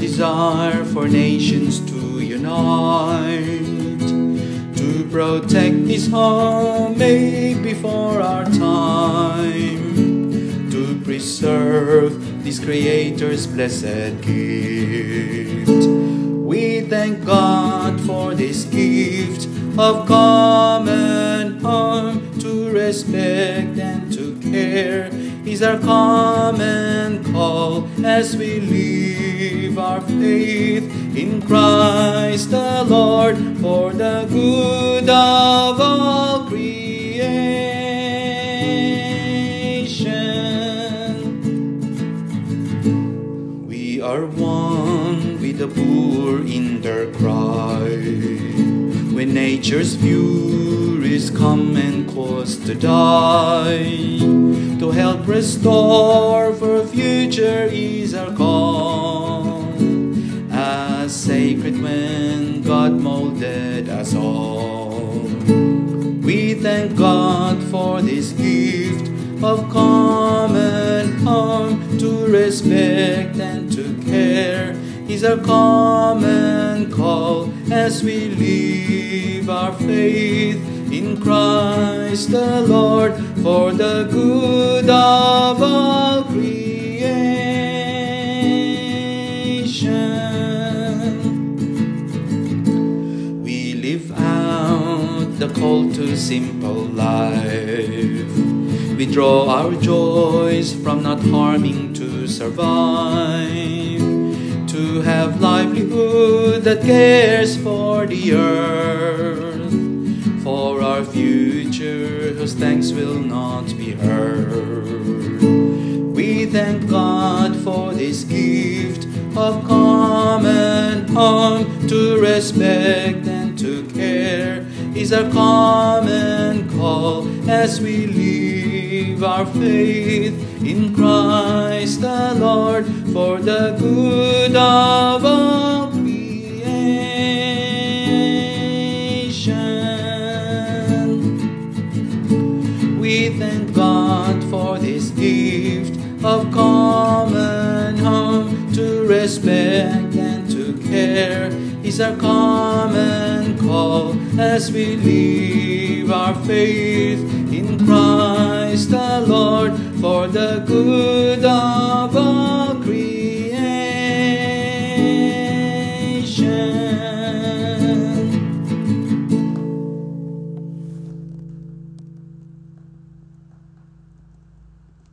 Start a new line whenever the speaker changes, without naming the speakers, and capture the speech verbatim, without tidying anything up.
desire for nations to unite, to protect His home made before our time, to preserve this Creator's blessed gift. We thank God for this gift of common home. To respect and to care is our common call as we live our faith in Christ the Lord for the good of all creation. We are one with the poor in their cry, when nature's furies come and cause to die. To help restore for future is our call, as sacred when God molded us all. We thank God for this gift of common home. To respect and to care is our common call as we live our faith in Christ the Lord for the good of all creation. We live out the call to simple life. We draw our joys from not harming to survive, to have livelihood that cares for the earth, for our future whose thanks will not be heard. We thank God for this gift of common home. To respect and to care is our common call as we live our faith in Christ the Lord for the good of all creation. We thank God for this gift of common home. To respect and to care is our common call as we live our faith in Christ the Lord for the good of all creation.